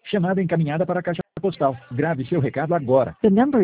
Chamada encaminhada para a caixa postal. Grave seu recado agora. The number